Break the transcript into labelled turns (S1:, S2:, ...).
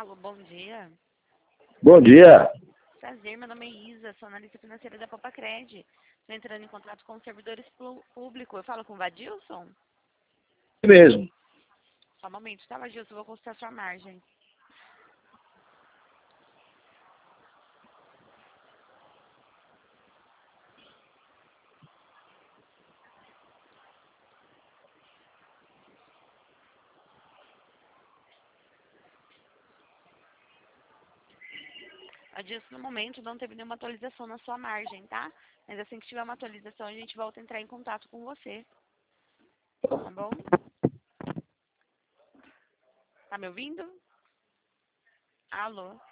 S1: Alô, bom dia.
S2: Bom dia.
S1: Prazer, meu nome é Isa, sou analista financeira da Papacred. Estou entrando em contato com os servidores públicos. Eu falo com o Vadilson?
S2: É mesmo.
S1: Só um momento, tá, Vadilson? Eu vou consultar sua margem. Vadilson, no momento não teve nenhuma atualização na sua margem, tá? Mas assim que tiver uma atualização, a gente volta a entrar em contato com você. Tá bom? Tá me ouvindo? Alô?